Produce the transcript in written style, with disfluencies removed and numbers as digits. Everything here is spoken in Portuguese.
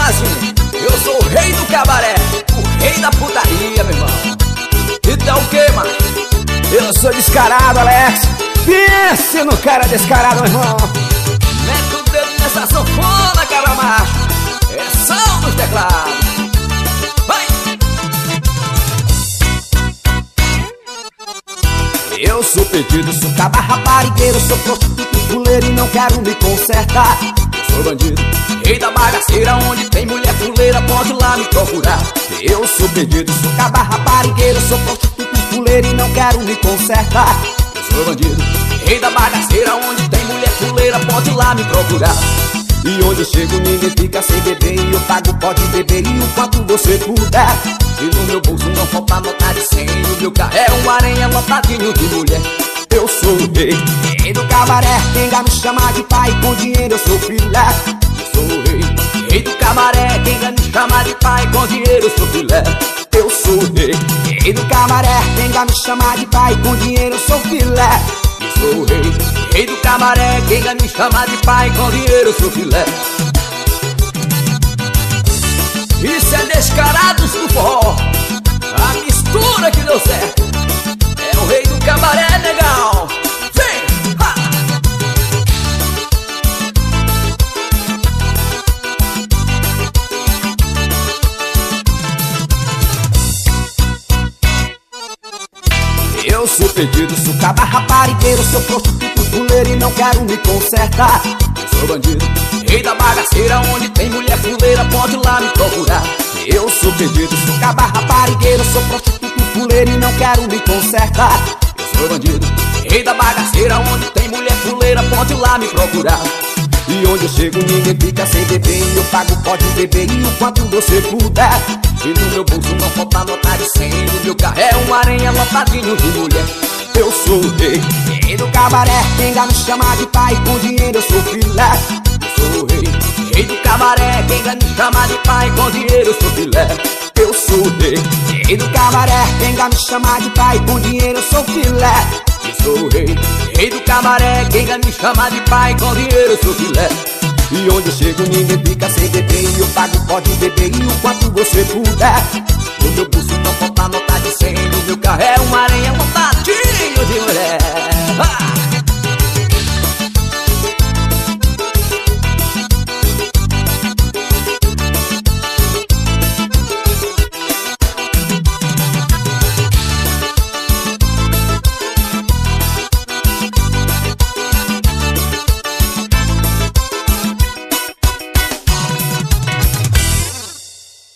Brasil, eu sou o rei do cabaré, o rei da putaria, meu irmão. Então o que, mano? Eu sou descarado, Alex. Pense no cara descarado, meu irmão. Mete o dedo nessa sanfona, cabra macho. É som dos teclados. Vai! Eu sou pedido, sou cabra raparigueiro, sou prostituto, fuleiro e não quero me consertar. Eu sou bandido, rei da bagaceira, onde tem mulher fuleira, pode lá me procurar. Eu sou pedido, sou cabra raparigueiro, sou prostituto, fuleiro e não quero me consertar. Eu sou bandido, rei da bagaceira, onde tem mulher fuleira, pode lá me procurar. E onde eu chego ninguém fica sem beber, e eu pago, pode beber e o quanto você puder. E no meu bolso não falta nota de 100, o meu carro é um aranha lotadinho de mulher. Eu sou o rei do cabaré, quem vai me chamar de pai, com dinheiro eu sou filé. Eu sou o rei do cabaré, quem vai me chamar de pai, com dinheiro eu sou filé. Eu sou o rei do cabaré, quem vai me chamar de pai, com dinheiro eu sou filé. Eu sou o rei do cabaré, quem vai me chamar de pai, com dinheiro eu sou filé. Isso é Descarados do Forró, a mistura que deu certo. É o rei do cabaré, negão. Vem! Ha! Eu sou pedido, sou cabra raparigueiro, sou prostituto, fuleiro e não quero me consertar. Eu sou bandido, rei da bagaceira, onde tem mulher fuleira, pode lá me procurar. Eu sou pedido, sou cabra raparigueiro, sou prostituto, fuleiro e não quero me consertar. Eu sou bandido, rei da bagaceira, onde tem mulher fuleira, pode lá me procurar. E onde eu chego ninguém fica sem beber, e eu pago, pode beber e o quanto você puder. E no meu bolso não falta nota de 100, o meu carro é um aranha lotadinho de mulher. Eu sou o rei do cabaré, quem vai me chamar de pai, com dinheiro eu sou filé. Eu sou o rei do cabaré, quem vai me chamar de pai, com dinheiro eu sou filé. Eu sou o rei do cabaré, quem vai me chamar de pai, com dinheiro eu sou filé. Eu sou o rei do cabaré, quem vai me chamar de pai, com dinheiro eu sou filé. E onde eu chego ninguém fica sem beber, e eu pago, pode beber e o quanto você puder. No meu bolso não falta nota de 100, o meu carro é um aranha lotadinho de mulher.